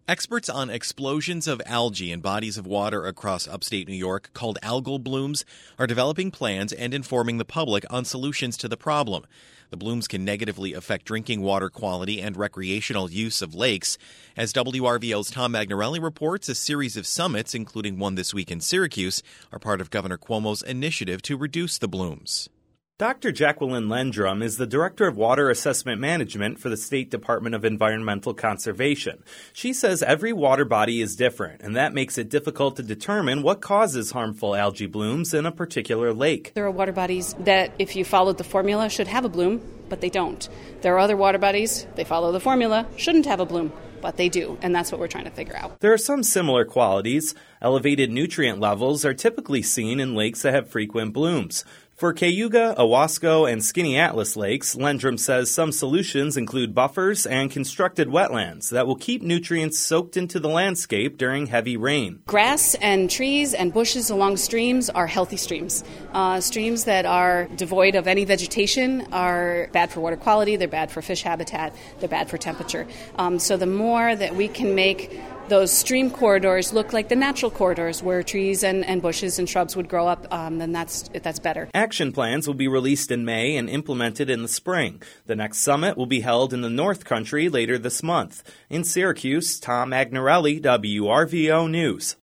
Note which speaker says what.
Speaker 1: Experts on explosions of algae in bodies of water across upstate New York, called algal blooms, are developing plans and informing the public on solutions to the problem. The blooms can negatively affect drinking water quality and recreational use of lakes. As WRVL's Tom Magnarelli reports, a series of summits, including one this week in Syracuse, are part of Governor Cuomo's initiative to reduce the blooms.
Speaker 2: Dr. Jacqueline Lendrum is the Director of Water Assessment Management for the State Department of Environmental Conservation. She says every water body is different, and that makes it difficult to determine what causes harmful algae blooms in a particular lake.
Speaker 3: There are water bodies that, if you followed the formula, should have a bloom, but they don't. There are other water bodies, they follow the formula, shouldn't have a bloom, but they do, and that's what we're trying to figure out.
Speaker 2: There are some similar qualities. Elevated nutrient levels are typically seen in lakes that have frequent blooms. For Cayuga, Owasco, and Skinny Atlas lakes, Lendrum says some solutions include buffers and constructed wetlands that will keep nutrients soaked into the landscape during heavy rain.
Speaker 3: Grass and trees and bushes along streams are healthy streams. Streams that are devoid of any vegetation are bad for water quality, they're bad for fish habitat, they're bad for temperature. So the more that we can make those stream corridors look like the natural corridors where trees and bushes and shrubs would grow up, then that's better.
Speaker 2: Action plans will be released in May and implemented in the spring. The next summit will be held in the North Country later this month. In Syracuse, Tom Magnarelli, WRVO News.